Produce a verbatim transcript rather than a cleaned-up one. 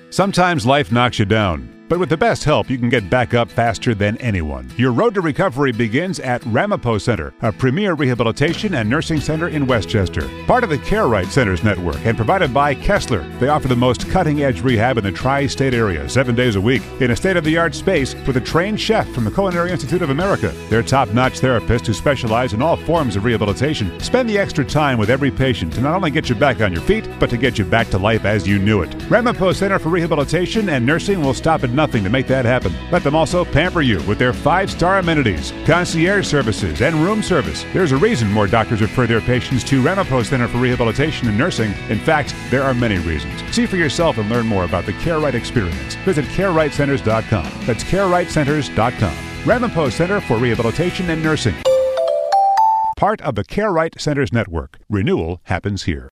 Sometimes life knocks you down, but with the best help, you can get back up faster than anyone. Your road to recovery begins at Ramapo Center, a premier rehabilitation and nursing center in Westchester. Part of the CareRight Centers network and provided by Kessler, they offer the most cutting-edge rehab in the tri-state area, seven days a week, in a state-of-the-art space with a trained chef from the Culinary Institute of America. They're top-notch therapists who specialize in all forms of rehabilitation. Spend the extra time with every patient to not only get you back on your feet, but to get you back to life as you knew it. Ramapo Center for Rehabilitation and Nursing will stop at nothing to make that happen. Let them also pamper you with their five-star amenities, concierge services, and room service. There's a reason more doctors refer their patients to Ramapo Center for Rehabilitation and Nursing. In fact, there are many reasons. See for yourself and learn more about the CareRight experience. Visit care right centers dot com. That's care right centers dot com. Ramapo Center for Rehabilitation and Nursing. Part of the CareRight Centers network. Renewal happens here.